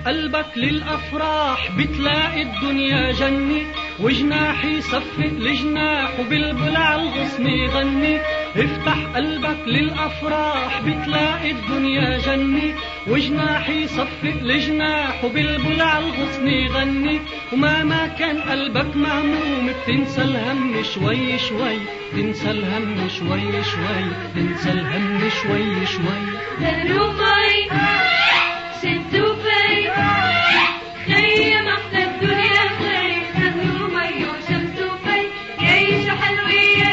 قلبك للأفراح بتلاقي الدنيا جنة، وجناحي صفق لجناح وبلبل عالغصن يغني. افتح قلبك للأفراح بتلاقي الدنيا جنة، وجناحي صفق لجناح وبلبل عالغصن يغني. وما كان قلبك مهموم بتنسى الهم شوي شوي، تنسى الهم شوي شوي، تنسى الهم شوي شوي. دروبي شدوا في خيم احلى الدنيا خير، نهر ومي وشمس وفي يعيشوا حلوين.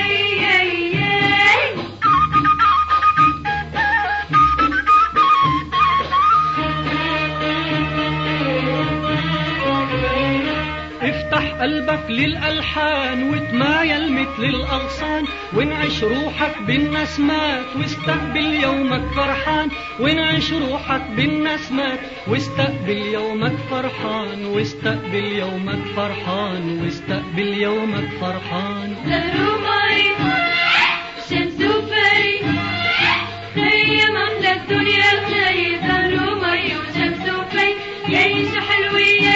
افتح قلبك للألحان وتمايل مثل الأغصان، وانعش روحك بالنسمات واستقبل يومك فرحان. وانعش روحك بالنسمات واستقبل يومك فرحان، واستقبل يومك فرحان، واستقبل يومك فرحان. دروبي شمس وفي خيم احلى الدنيا خير، نهر ومي وشمس وفي يعيشوا حلوين.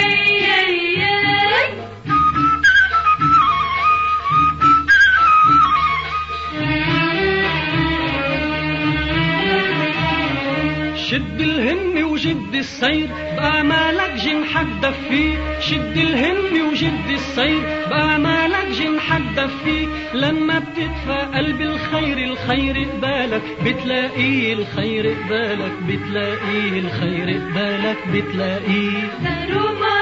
شد الهم وجد السير بأمالك جنحك دفيك، شد الهم وجد السير بأمالك جنحك دفيك. لما بتدفى قلب الخير الخير قبالك بتلاقيه، الخير قبالك بتلاقيه، الخير قبالك بتلاقيه.